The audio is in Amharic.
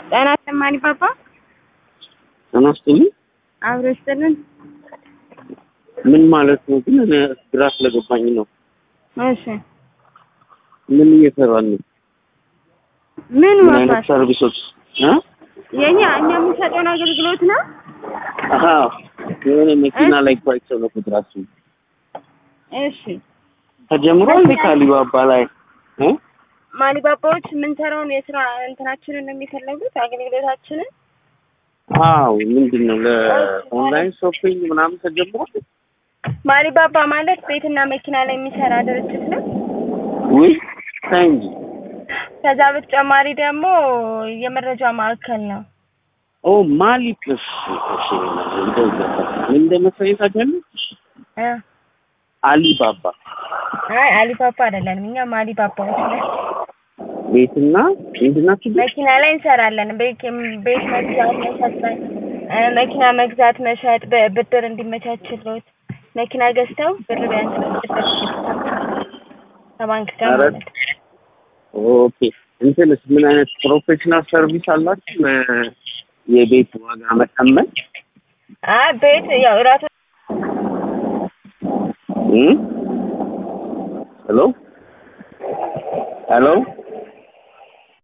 ጤና ይስጥልኝ ፓፓ ጤና ይስጥልኝ አብሮ ይስጥልን ምን ማለት ነው ግን እኔ ግራ ስለገባኝ ነው እሺ ምን እየሰራን ነው ምን ማለት ሰርቪሶች እኛ የምንሰጠው አገልግሎት ነው አዎ የሆነ መኪና ላይ ኳይቸው ነው ቁጥራሱ እሺ ተጀምሯል ካሊባባ ላይ ማሊባባዎች ምን ሰራውን የስራ እንትናችንን ነው የሚፈልጉት አገልግሎታችንን አዎ ምንድነው ለኦንላይን ሾፒንግ ምናምን ተጀምሯል ማሊባባ ማለት ቤትና መኪና ላይ የሚሰራ ድርጅት ነው ወይ ታንጂ ከዛ በተጨማሪ ደግሞ የመረጃ ማዕከል ነው ማሊ ፕለስ እንደመሰለኝ ታውቂያለሽ አሊባባ አሊባባ አይደለም እኛ ማሊባባዎች ነን ቤትና ምንድናችሁ መኪና ላይ እንሰራለን ቤት መግዛት መሸጥ መኪና መግዛት መሸጥ ብድር እንዲመቻችልዎት መኪና ገዝተው ብር ቢያንስ ከባንክ ጋር ማለት ኦኬ እንትንስ ምን አይነት ፕሮፌሽናል ሰርቪስ አላችሁ የቤት ዋጋ መተመን ቤት ያው ራሱ ሄሎ